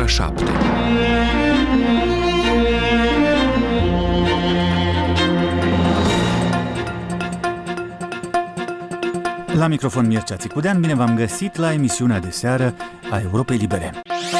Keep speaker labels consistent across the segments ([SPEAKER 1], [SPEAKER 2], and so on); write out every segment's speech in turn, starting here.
[SPEAKER 1] 7.
[SPEAKER 2] La microfon Mircea Țicudean, bine v-am găsit la emisiunea de seară a Europei Libere.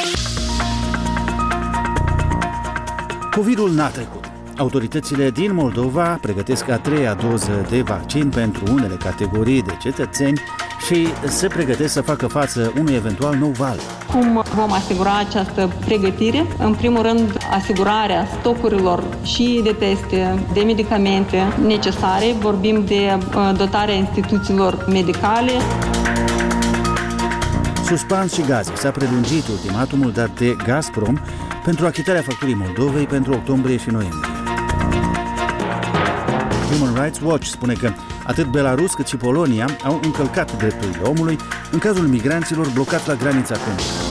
[SPEAKER 2] COVID-ul n-a trecut. Autoritățile din Moldova pregătesc a treia doză de vaccin pentru unele categorii de cetățeni și se pregătesc să facă față unui eventual nou val.
[SPEAKER 3] Cum vom asigura această pregătire? În primul rând, asigurarea stocurilor și de teste, de medicamente necesare. Vorbim de dotarea instituțiilor medicale.
[SPEAKER 2] Suspans și gaze. S-a prelungit ultimatumul dat de Gazprom pentru achitarea facturii Moldovei pentru octombrie și noiembrie. Human Rights Watch spune că atât Belarus cât și Polonia au încălcat drepturile omului în cazul migranților blocați la granița comună.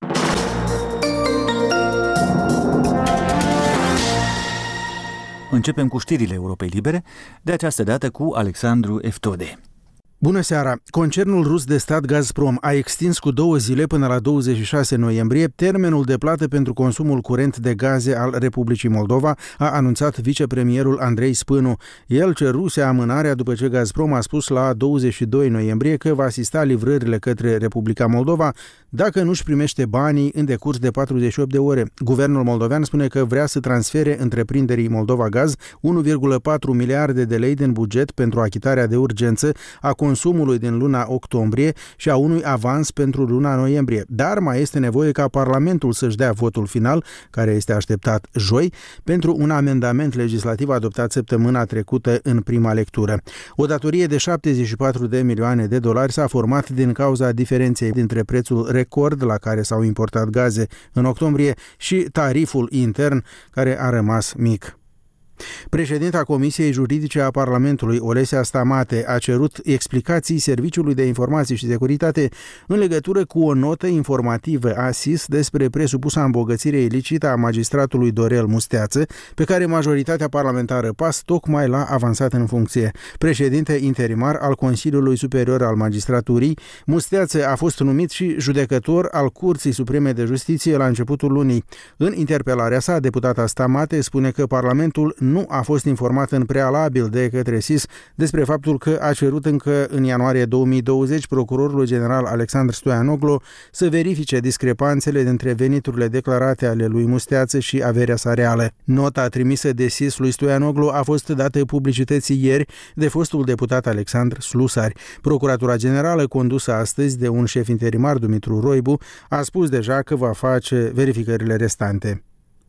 [SPEAKER 2] Începem cu știrile Europei Libere, de această dată cu Alexandru Eftode.
[SPEAKER 4] Bună seara! Concernul rus de stat Gazprom a extins cu 2 zile până la 26 noiembrie termenul de plată pentru consumul curent de gaze al Republicii Moldova, a anunțat vicepremierul Andrei Spânu. El ceruse amânarea după ce Gazprom a spus la 22 noiembrie că va asista livrările către Republica Moldova dacă nu-și primește banii în decurs de 48 de ore. Guvernul moldovean spune că vrea să transfere întreprinderii Moldova Gaz 1,4 miliarde de lei din buget pentru achitarea de urgență a consumului din luna octombrie și a unui avans pentru luna noiembrie. Dar mai este nevoie ca Parlamentul să-și dea votul final, care este așteptat joi, pentru un amendament legislativ adoptat săptămâna trecută în prima lectură. O datorie de 74 de milioane de dolari s-a format din cauza diferenței dintre prețul record la care s-au importat gaze în octombrie și tariful intern, care a rămas mic. Președinta Comisiei Juridice a Parlamentului, Olesia Stamate, a cerut explicații Serviciului de Informații și Securitate în legătură cu o notă informativă a SIS despre presupusa îmbogățire ilicită a magistratului Dorel Musteață, pe care majoritatea parlamentară PAS tocmai l-a avansat în funcție. Președinte interimar al Consiliului Superior al Magistraturii, Musteață a fost numit și judecător al Curții Supreme de Justiție la începutul lunii. În interpelarea sa, deputata Stamate spune că Parlamentul nu a fost informat în prealabil de către SIS despre faptul că a cerut încă în ianuarie 2020 procurorul general Alexandru Stoianoglu să verifice discrepanțele dintre veniturile declarate ale lui Musteață și averea sa reală. Nota trimisă de SIS lui Stoianoglu a fost dată publicității ieri de fostul deputat Alexandru Slusari. Procuratura Generală, condusă astăzi de un șef interimar, Dumitru Roibu, a spus deja că va face verificările restante.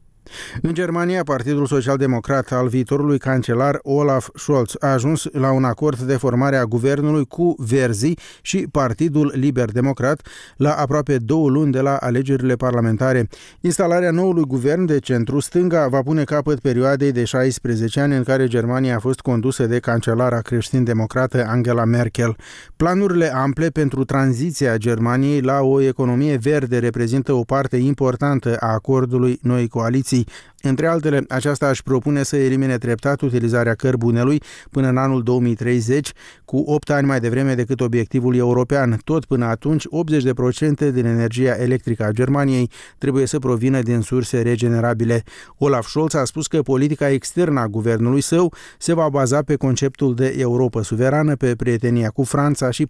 [SPEAKER 4] În Germania, Partidul Social-Democrat al viitorului cancelar Olaf Scholz a ajuns la un acord de formare a guvernului cu Verzii și Partidul Liber-Democrat la aproape 2 luni de la alegerile parlamentare. Instalarea noului guvern de centru-stânga va pune capăt perioadei de 16 ani în care Germania a fost condusă de cancelara creștin-democrată Angela Merkel. Planurile ample pentru tranziția Germaniei la o economie verde reprezintă o parte importantă a acordului noii coaliții. Între altele, aceasta își propune să elimine treptat utilizarea cărbunelui până în anul 2030, cu 8 ani mai devreme decât obiectivul european. Tot până atunci, 80% din energia electrică a Germaniei trebuie să provină din surse regenerabile. Olaf Scholz a spus că politica externă a guvernului său se va baza pe conceptul de Europă suverană, pe prietenia cu Franța și